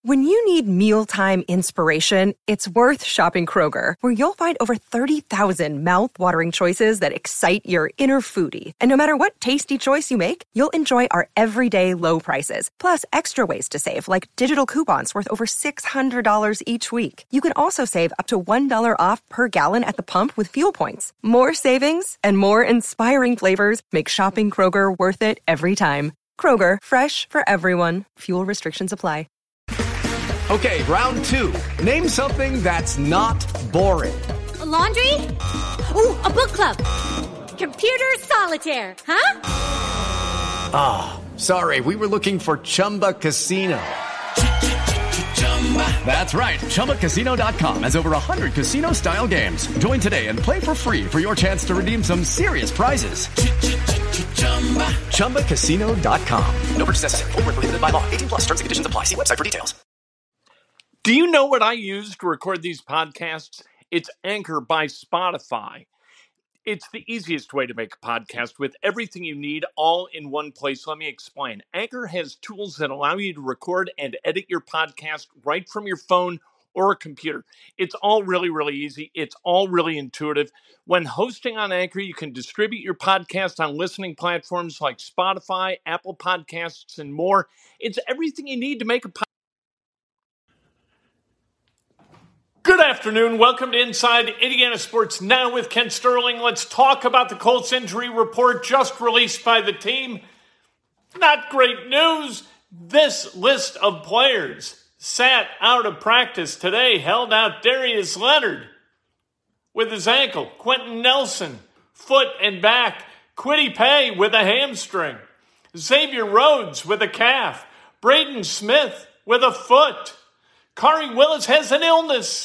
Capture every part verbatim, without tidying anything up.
When you need mealtime inspiration, it's worth shopping Kroger, where you'll find over thirty thousand mouth-watering choices that excite your inner foodie. And no matter what tasty choice you make, you'll enjoy our everyday low prices, plus extra ways to save, like digital coupons worth over six hundred dollars each week. You can also save up to one dollar off per gallon at the pump with fuel points. More savings and more inspiring flavors make shopping Kroger worth it every time. Kroger, fresh for everyone. Fuel restrictions apply. Okay, round two. Name something that's not boring. A laundry? Ooh, a book club. Computer solitaire, huh? Ah, oh, sorry. We were looking for Chumba Casino. That's right. Chumba Casino dot com has over one hundred casino-style games. Join today and play for free for your chance to redeem some serious prizes. Chumba Casino dot com. No purchase necessary. Void where prohibited by law. eighteen plus terms and conditions apply. See website for details. Do you know what I use to record these podcasts? It's Anchor by Spotify. It's the easiest way to make a podcast with everything you need all in one place. Let me explain. Anchor has tools that allow you to record and edit your podcast right from your phone or a computer. It's all really, really easy. It's all really intuitive. When hosting on Anchor, you can distribute your podcast on listening platforms like Spotify, Apple Podcasts, and more. It's everything you need to make a podcast. Good afternoon. Welcome to Inside Indiana Sports Now with Ken Sterling. Let's talk about the Colts injury report just released by the team. Not great news. This list of players sat out of practice today held out Darius Leonard with his ankle, Quentin Nelson, foot and back, Kwity Paye with a hamstring, Xavier Rhodes with a calf, Braden Smith with a foot, Kari Willis has an illness.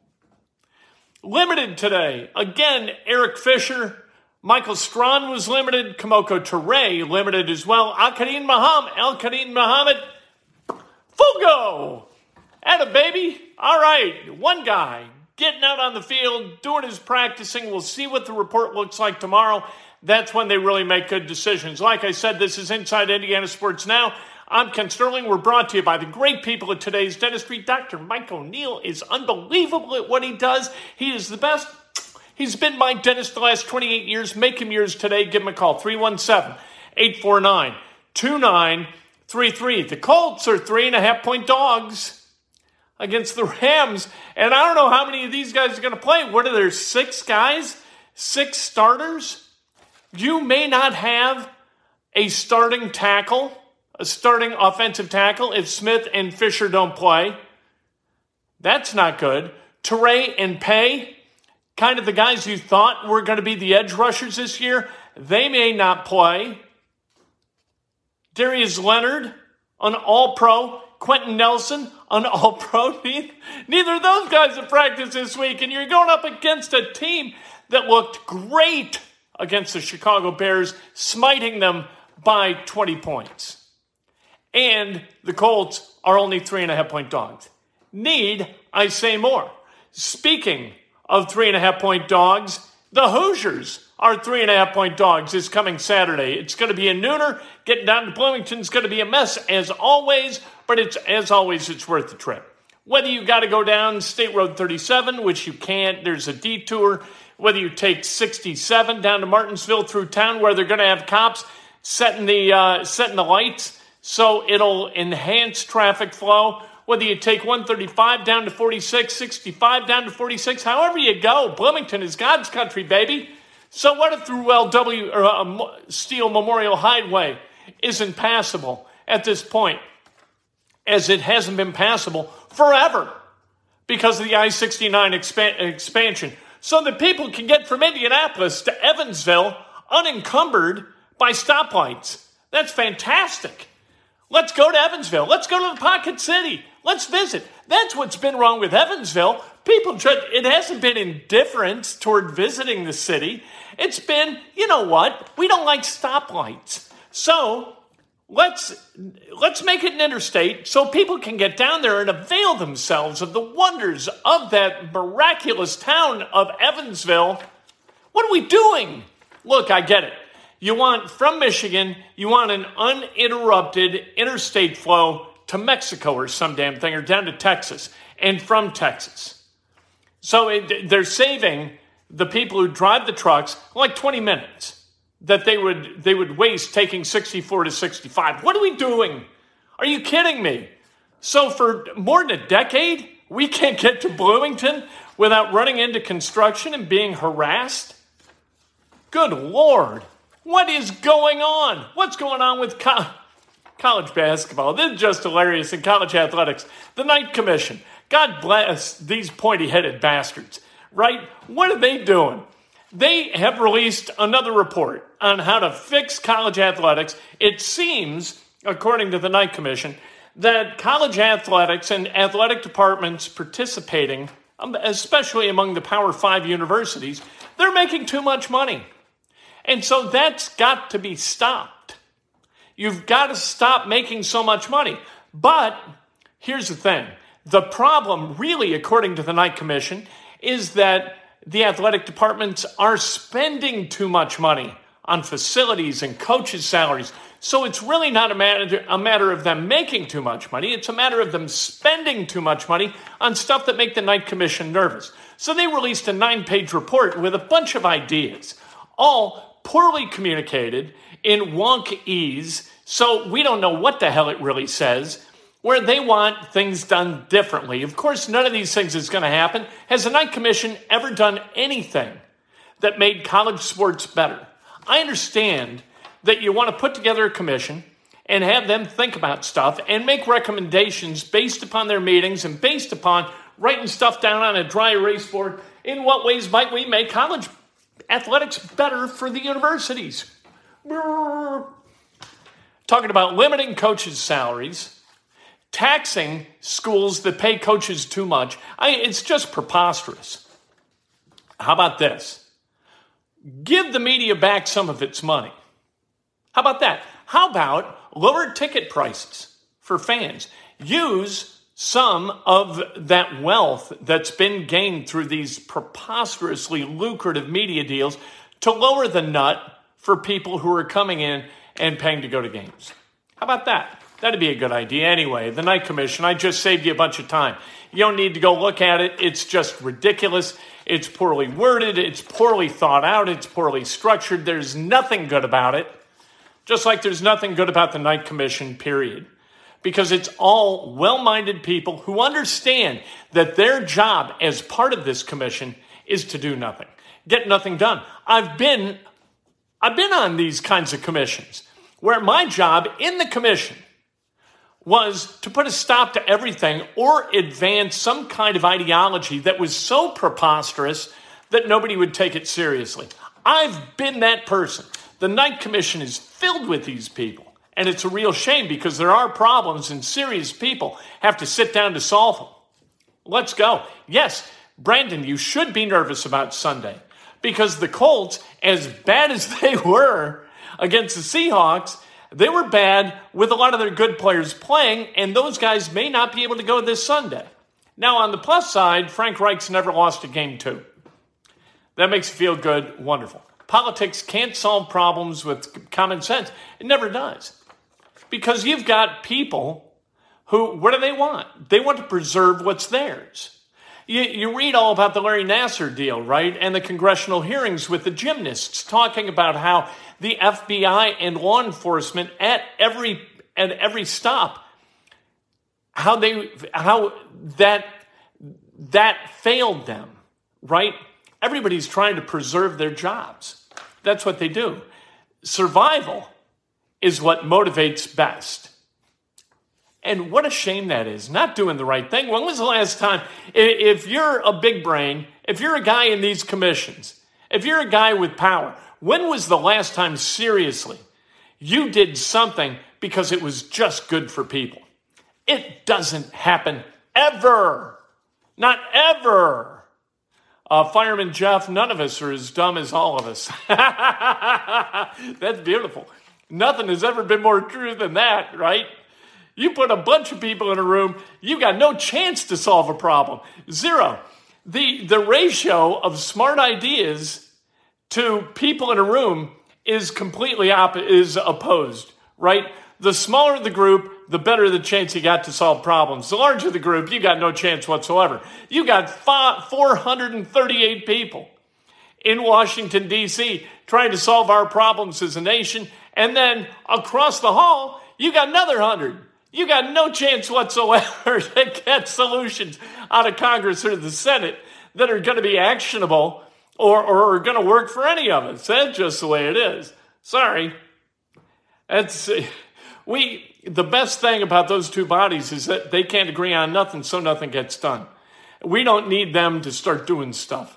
Limited today. Again, Eric Fisher. Michael Strawn was limited. Kamoko Toure limited as well. Al-Qadim Muhammad. Al-Qadim Muhammad. Full go. Atta baby. All right. One guy getting out on the field, doing his practicing. We'll see what the report looks like tomorrow. That's when they really make good decisions. Like I said, this is Inside Indiana Sports Now. I'm Ken Sterling. We're brought to you by the great people at Today's Dentistry. Doctor Mike O'Neill is unbelievable at what he does. He is the best. He's been my dentist the last twenty-eight years. Make him yours today. Give him a call, three one seven, eight four nine, two nine three three. The Colts are three and a half point dogs against the Rams. And I don't know how many of these guys are going to play. What are there, six guys? Six starters? You may not have a starting tackle. A starting offensive tackle if Smith and Fisher don't play. That's not good. Toure and Paye, kind of the guys you thought were going to be the edge rushers this year, they may not play. Darius Leonard, an all-pro. Quentin Nelson, an all-pro. Neither of those guys have practiced this week, and you're going up against a team that looked great against the Chicago Bears, smiting them by twenty points. And the Colts are only three and a half point dogs. Need I say more? Speaking of three and a half point dogs, the Hoosiers are three and a half point dogs this coming Saturday. It's going to be a nooner. Getting down to Bloomington is going to be a mess as always, but it's as always, it's worth the trip. Whether you got to go down State Road thirty-seven, which you can't, there's a detour. Whether you take sixty-seven down to Martinsville through town where they're going to have cops setting the uh, setting the lights, so it'll enhance traffic flow. Whether you take one thirty-five down to forty-six, sixty-five down to forty-six, however you go, Bloomington is God's country, baby. So what if through L W or uh, Steel Memorial Highway isn't passable at this point, as it hasn't been passable forever because of the I sixty-nine expa- expansion, so that people can get from Indianapolis to Evansville unencumbered by stoplights? That's fantastic. Let's go to Evansville. Let's go to the Pocket City. Let's visit. That's what's been wrong with Evansville. People, it hasn't been indifference toward visiting the city. It's been, you know what? We don't like stoplights. So let's let's make it an interstate so people can get down there and avail themselves of the wonders of that miraculous town of Evansville. What are we doing? Look, I get it. You want, from Michigan, you want an uninterrupted interstate flow to Mexico or some damn thing, or down to Texas, and from Texas. So it, they're saving the people who drive the trucks like twenty minutes that they would they would waste taking sixty-four to sixty-five. What are we doing? Are you kidding me? So for more than a decade, we can't get to Bloomington without running into construction and being harassed? Good Lord. What is going on? What's going on with co- college basketball? This is just hilarious. In college athletics, the Knight Commission. God bless these pointy-headed bastards, right? What are they doing? They have released another report on how to fix college athletics. It seems, according to the Knight Commission, that college athletics and athletic departments participating, especially among the Power Five universities, they're making too much money. And so that's got to be stopped. You've got to stop making so much money. But here's the thing. The problem, really, according to the Knight Commission, is that the athletic departments are spending too much money on facilities and coaches' salaries. So it's really not a matter, a matter of them making too much money. It's a matter of them spending too much money on stuff that make the Knight Commission nervous. So they released a nine-page report with a bunch of ideas, all poorly communicated in wonkese, so we don't know what the hell it really says, where they want things done differently. Of course, none of these things is going to happen. Has the Knight Commission ever done anything that made college sports better? I understand that you want to put together a commission and have them think about stuff and make recommendations based upon their meetings and based upon writing stuff down on a dry erase board. In what ways might we make college athletics better for the universities? Talking about limiting coaches' salaries, taxing schools that pay coaches too much. I, it's just preposterous. How about this? Give the media back some of its money. How about that? How about lower ticket prices for fans? Use some of that wealth that's been gained through these preposterously lucrative media deals to lower the nut for people who are coming in and paying to go to games. How about that? That'd be a good idea. Anyway, the Knight Commission, I just saved you a bunch of time. You don't need to go look at it. It's just ridiculous. It's poorly worded. It's poorly thought out. It's poorly structured. There's nothing good about it. Just like there's nothing good about the Knight Commission, period. Because it's all well-minded people who understand that their job as part of this commission is to do nothing, get nothing done. I've been, I've been on these kinds of commissions where my job in the commission was to put a stop to everything or advance some kind of ideology that was so preposterous that nobody would take it seriously. I've been that person. The Knight Commission is filled with these people. And it's a real shame because there are problems and serious people have to sit down to solve them. Let's go. Yes, Brandon, you should be nervous about Sunday because the Colts, as bad as they were against the Seahawks, they were bad with a lot of their good players playing, and those guys may not be able to go this Sunday. Now, on the plus side, Frank Reich's never lost a game too. That makes you feel good. Wonderful. Politics can't solve problems with common sense. It never does. Because you've got people who, what do they want? They want to preserve what's theirs. You, you read all about the Larry Nassar deal, right? And the congressional hearings with the gymnasts talking about how the F B I and law enforcement at every at every stop, how they how that that failed them, right? Everybody's trying to preserve their jobs. That's what they do. Survival is what motivates best. And what a shame that is, not doing the right thing. When was the last time, if you're a big brain, if you're a guy in these commissions, if you're a guy with power, when was the last time, seriously, you did something because it was just good for people? It doesn't happen ever. Not ever. Uh, Fireman Jeff, none of us are as dumb as all of us. That's beautiful. Nothing has ever been more true than that, right? You put a bunch of people in a room, you got no chance to solve a problem. Zero. The, the ratio of smart ideas to people in a room is completely op- is opposed, right? The smaller the group, the better the chance you got to solve problems. The larger the group, you got no chance whatsoever. You got four hundred thirty-eight people in Washington, D C trying to solve our problems as a nation. And then across the hall, you got another one hundred. You got no chance whatsoever to get solutions out of Congress or the Senate that are going to be actionable or, or are going to work for any of us. That's just the way it is. Sorry. That's, we, the best thing about those two bodies is that they can't agree on nothing, so nothing gets done. We don't need them to start doing stuff.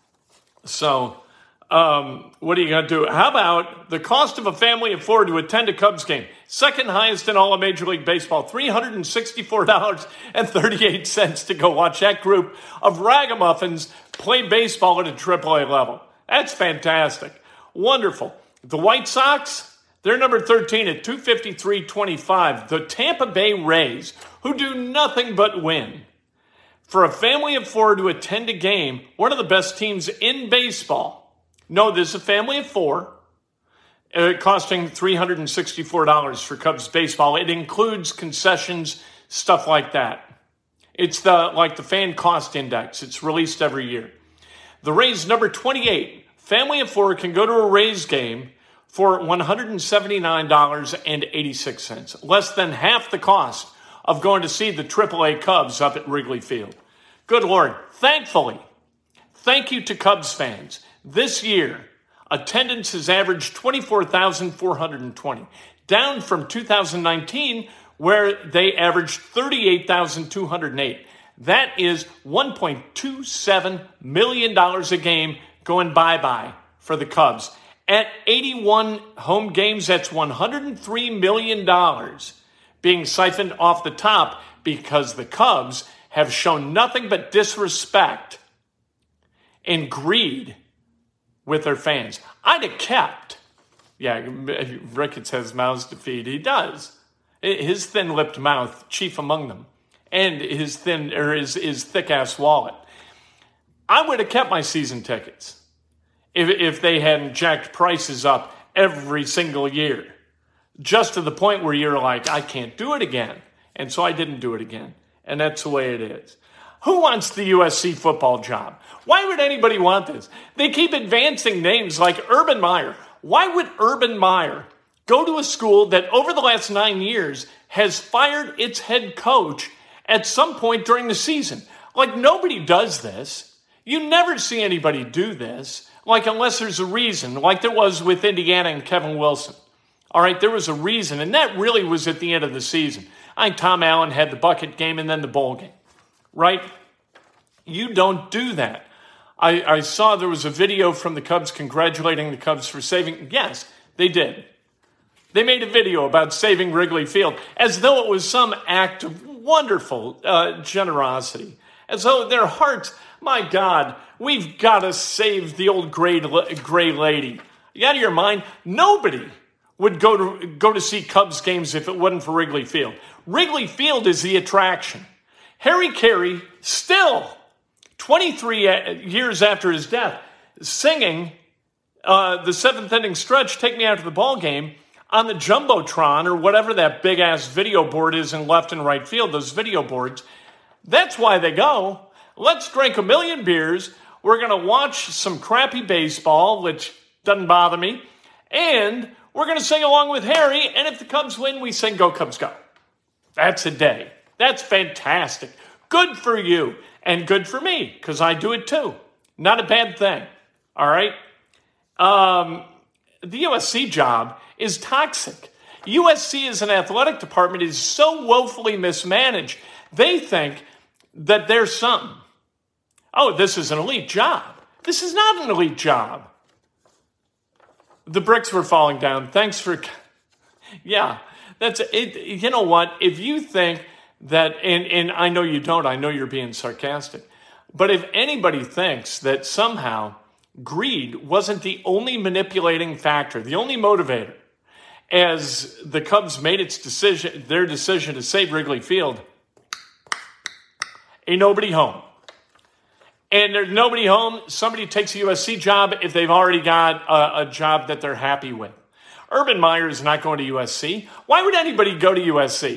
So, um, what are you going to do? How about the cost of a family of four to attend a Cubs game? Second highest in all of Major League Baseball, three hundred sixty-four dollars and thirty-eight cents to go watch that group of ragamuffins play baseball at a triple A level. That's fantastic. Wonderful. The White Sox, they're number thirteen at two fifty-three twenty-five. The Tampa Bay Rays, who do nothing but win. For a family of four to attend a game, one of the best teams in baseball. No, this is a family of four, uh, costing three hundred sixty-four dollars for Cubs baseball. It includes concessions, stuff like that. It's the like the fan cost index. It's released every year. The Rays, number twenty-eight, family of four can go to a Rays game for one hundred seventy-nine dollars and eighty-six cents, less than half the cost of going to see the triple A Cubs up at Wrigley Field. Good Lord. Thankfully, thank you to Cubs fans. This year, attendance has averaged twenty-four thousand four hundred twenty, down from two thousand nineteen, where they averaged thirty-eight thousand two hundred eight. That is one point two seven million dollars a game going bye-bye for the Cubs. At eighty-one home games, that's one hundred three million dollars being siphoned off the top because the Cubs have shown nothing but disrespect and greed with their fans. I'd have kept. Yeah, Ricketts has mouths to feed. He does. His thin-lipped mouth, chief among them, and his thin or his, his thick-ass wallet. I would have kept my season tickets if if they hadn't jacked prices up every single year, just to the point where you're like, I can't do it again, and so I didn't do it again, and that's the way it is. Who wants the U S C football job? Why would anybody want this? They keep advancing names like Urban Meyer. Why would Urban Meyer go to a school that over the last nine years has fired its head coach at some point during the season? Like, nobody does this. You never see anybody do this, like, unless there's a reason, like there was with Indiana and Kevin Wilson. All right, there was a reason, and that really was at the end of the season. I think Tom Allen had the bucket game and then the bowl game. Right? You don't do that. I, I saw there was a video from the Cubs congratulating the Cubs for saving. Yes, they did. They made a video about saving Wrigley Field as though it was some act of wonderful uh, generosity. As though their hearts, my God, we've got to save the old gray, gray lady. You out of your mind? Nobody would go to, go to see Cubs games if it wasn't for Wrigley Field. Wrigley Field is the attraction. Harry Carey, still twenty-three years after his death, singing uh, the seventh inning stretch, Take Me Out to the Ball Game, on the Jumbotron or whatever that big-ass video board is in left and right field, those video boards. That's why they go. Let's drink a million beers. We're going to watch some crappy baseball, which doesn't bother me. And we're going to sing along with Harry. And if the Cubs win, we sing Go Cubs Go. That's a day. That's fantastic. Good for you. And good for me, because I do it too. Not a bad thing. All right? Um, the U S C job is toxic. U S C as an athletic department is so woefully mismanaged. They think that there's something. Oh, this is an elite job. This is not an elite job. The bricks were falling down. Thanks for... Yeah, that's it. You know what? If you think that, and, and I know you don't, I know you're being sarcastic, but if anybody thinks that somehow greed wasn't the only manipulating factor, the only motivator, as the Cubs made its decision, their decision to save Wrigley Field, ain't nobody home. And there's nobody home. Somebody takes a U S C job if they've already got a, a job that they're happy with. Urban Meyer is not going to U S C. Why would anybody go to U S C?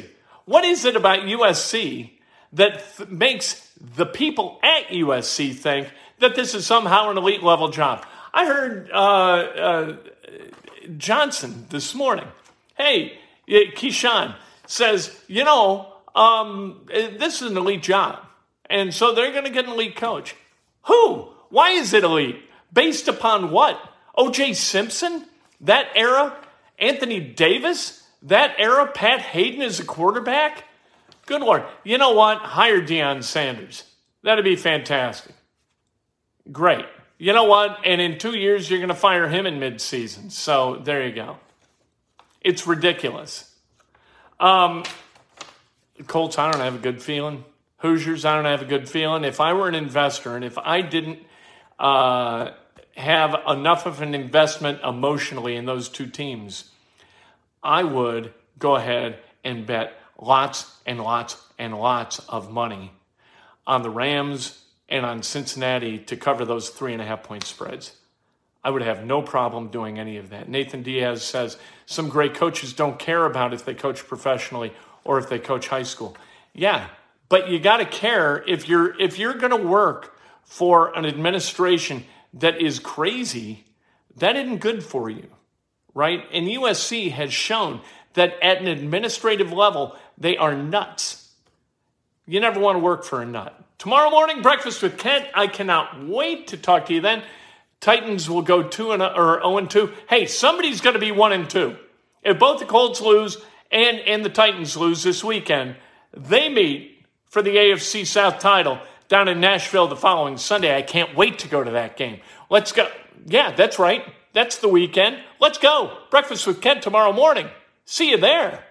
What is it about U S C that th- makes the people at U S C think that this is somehow an elite level job? I heard uh, uh, Johnson this morning. Hey, Keyshawn says, you know, um, this is an elite job. And so they're going to get an elite coach. Who? Why is it elite? Based upon what? O J Simpson? That era? Anthony Davis? That era? Pat Hayden as a quarterback? Good Lord. You know what? Hire Deion Sanders. That'd be fantastic. Great. You know what? And in two years, you're going to fire him in midseason. So there you go. It's ridiculous. Um, Colts, I don't have a good feeling. Hoosiers, I don't have a good feeling. If I were an investor and if I didn't uh, have enough of an investment emotionally in those two teams, I would go ahead and bet lots and lots and lots of money on the Rams and on Cincinnati to cover those three and a half point spreads. I would have no problem doing any of that. Nathan Diaz says some great coaches don't care about if they coach professionally or if they coach high school. Yeah, but you got to care if you're if you're going to work for an administration that is crazy. That isn't good for you, right? And U S C has shown that at an administrative level, they are nuts. You never want to work for a nut. Tomorrow morning, Breakfast with Kent. I cannot wait to talk to you then. Titans will go two and or zero and two. Hey, somebody's going to be one and two. If both the Colts lose and and the Titans lose this weekend, they meet for the A F C South title down in Nashville the following Sunday. I can't wait to go to that game. Let's go. Yeah, that's right. That's the weekend. Let's go. Breakfast with Kent tomorrow morning. See you there.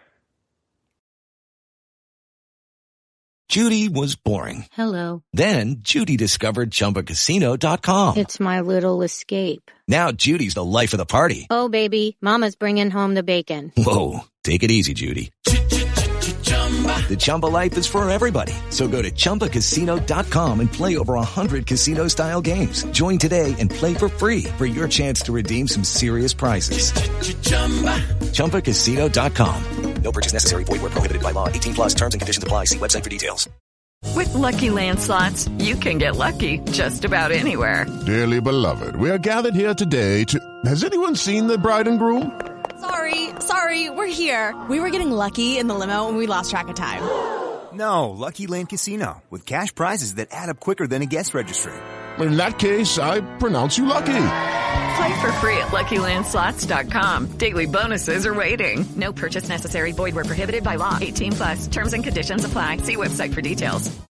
Judy was boring. Hello. Then Judy discovered Chumba Casino dot com. It's my little escape. Now Judy's the life of the party. Oh, baby, mama's bringing home the bacon. Whoa, take it easy, Judy. The Chumba life is for everybody. So go to Chumba Casino dot com and play over one hundred casino-style games. Join today and play for free for your chance to redeem some serious prizes. Chumba Casino dot com. No purchase necessary. Void where prohibited by law. eighteen plus terms and conditions apply. See website for details. With Lucky Land Slots, you can get lucky just about anywhere. Dearly beloved, we are gathered here today to... Has anyone seen the bride and groom? Sorry, sorry, we're here. We were getting lucky in the limo and we lost track of time. No, Lucky Land Casino, with cash prizes that add up quicker than a guest registry. In that case, I pronounce you lucky. Play for free at Lucky Land Slots dot com. Daily bonuses are waiting. No purchase necessary. Void where prohibited by law. eighteen plus. Terms and conditions apply. See website for details.